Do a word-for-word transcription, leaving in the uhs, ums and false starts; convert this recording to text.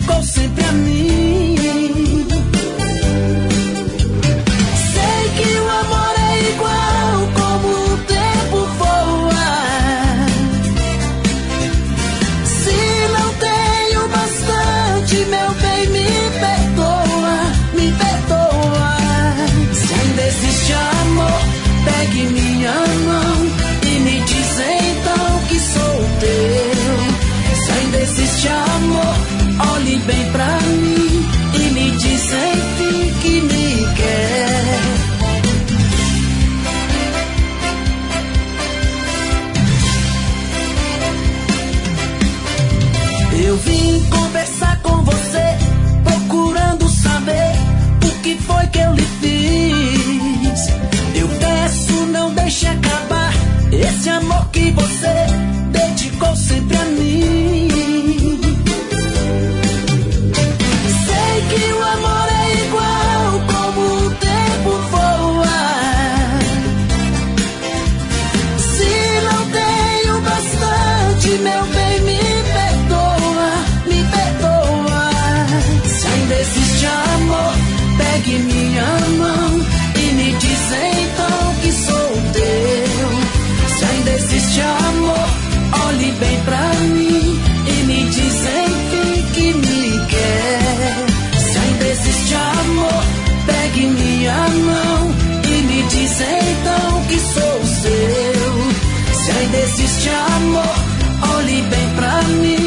dedicou sempre a mim. Sei que o amor é igual como o tempo voa. Se não tenho bastante, meu bem, me perdoa, me perdoa. Se ainda existe amor, pegue minha mão e me diz então que sou teu. Se ainda existe amor, olhe bem pra mim e me diz enfim que me quer. Eu vim conversar com você, procurando saber o que foi que eu lhe fiz. Eu peço, não deixe acabar esse amor que você dedicou sempre a mim. Sei que o amor é igual como o tempo voa. Se não tenho bastante, meu bem, me perdoa, me perdoa. Se ainda existe amor, pegue minha mão e me diz então que sou teu. Se ainda existe amor, olhe bem pra mim e me diz enfim que me quer. Se ainda existe amor, pegue minha mão e me diz então que sou seu. Se ainda existe amor, olhe bem pra mim